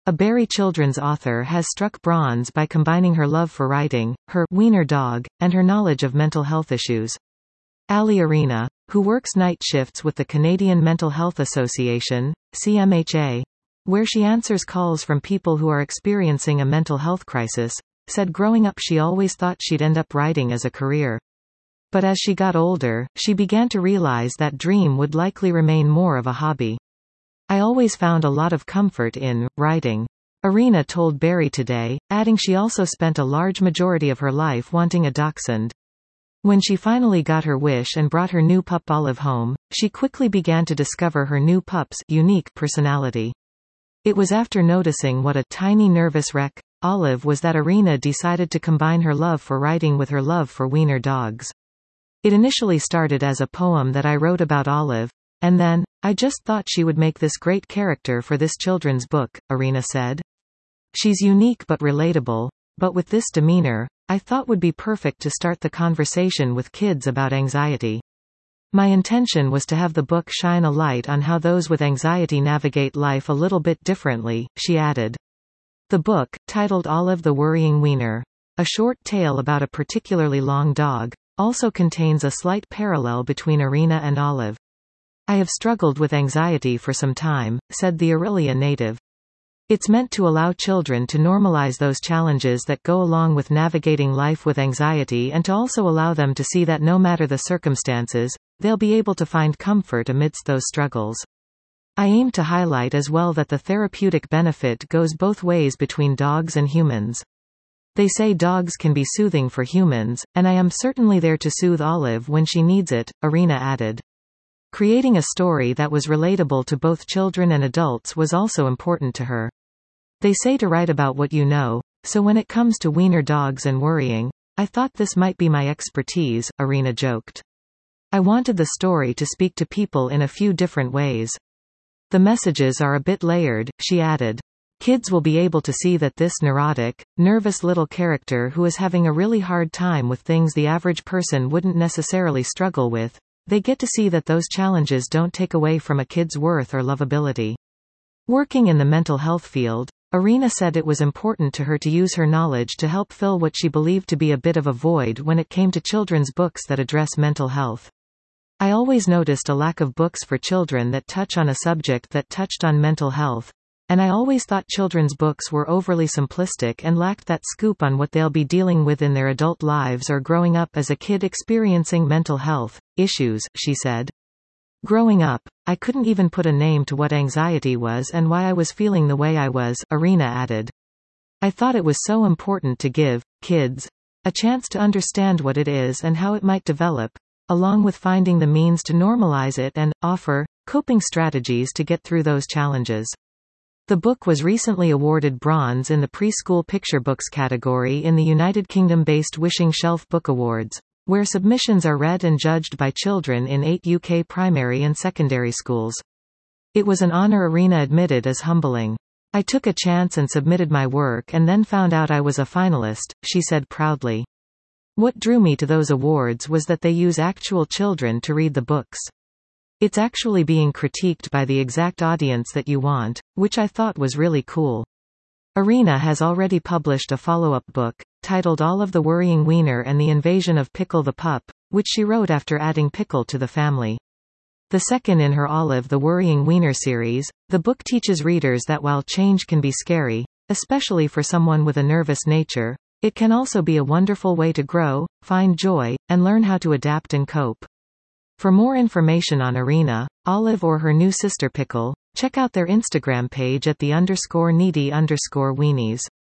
A Barry children's author has struck bronze by combining her love for writing, her wiener dog, and her knowledge of mental health issues. Ali Arena, who works night shifts with the Canadian Mental Health Association, CMHA, where she answers calls from people who are experiencing a mental health crisis, said growing up she always thought she'd end up writing as a career. But as she got older, she began to realize that dream would likely remain more of a hobby. I always found a lot of comfort in writing. Arena told Barry Today, adding she also spent a large majority of her life wanting a dachshund. When she finally got her wish and brought her new pup Olive home, she quickly began to discover her new pup's unique personality. It was after noticing what a tiny nervous wreck Olive was that Arena decided to combine her love for writing with her love for wiener dogs. It initially started as a poem that I wrote about Olive, and then, I just thought she would make this great character for this children's book, Arena said. She's unique but relatable, but with this demeanor, I thought would be perfect to start the conversation with kids about anxiety. My intention was to have the book shine a light on how those with anxiety navigate life a little bit differently, she added. The book, titled Olive the Worrying Wiener, a short tale about a particularly long dog, also contains a slight parallel between Arena and Olive. I have struggled with anxiety for some time, said the Orillia native. It's meant to allow children to normalize those challenges that go along with navigating life with anxiety and to also allow them to see that no matter the circumstances, they'll be able to find comfort amidst those struggles. I aim to highlight as well that the therapeutic benefit goes both ways between dogs and humans. They say dogs can be soothing for humans, and I am certainly there to soothe Olive when she needs it, Arena added. Creating a story that was relatable to both children and adults was also important to her. They say to write about what you know, so when it comes to wiener dogs and worrying, I thought this might be my expertise, Arena joked. I wanted the story to speak to people in a few different ways. The messages are a bit layered, she added. Kids will be able to see that this neurotic, nervous little character who is having a really hard time with things the average person wouldn't necessarily struggle with, they get to see that those challenges don't take away from a kid's worth or lovability. Working in the mental health field, Arena said it was important to her to use her knowledge to help fill what she believed to be a bit of a void when it came to children's books that address mental health. I always noticed a lack of books for children that touch on a subject that touched on mental health, and I always thought children's books were overly simplistic and lacked that scoop on what they'll be dealing with in their adult lives or growing up as a kid experiencing mental health issues, she said. Growing up, I couldn't even put a name to what anxiety was and why I was feeling the way I was, Arena added. I thought it was so important to give kids a chance to understand what it is and how it might develop, along with finding the means to normalize it and offer coping strategies to get through those challenges. The book was recently awarded bronze in the preschool picture books category in the United Kingdom-based Wishing Shelf Book Awards, where submissions are read and judged by children in 8 UK primary and secondary schools. It was an honor, Arena admitted, as humbling. I took a chance and submitted my work and then found out I was a finalist, she said proudly. What drew me to those awards was that they use actual children to read the books. It's actually being critiqued by the exact audience that you want, which I thought was really cool. Arena has already published a follow-up book, titled Olive the Worrying Wiener and the Invasion of Pickle the Pup, which she wrote after adding Pickle to the family. The second in her Olive the Worrying Wiener series, the book teaches readers that while change can be scary, especially for someone with a nervous nature, it can also be a wonderful way to grow, find joy, and learn how to adapt and cope. For more information on Arena, Olive or her new sister Pickle, check out their Instagram page at _needy_weenies.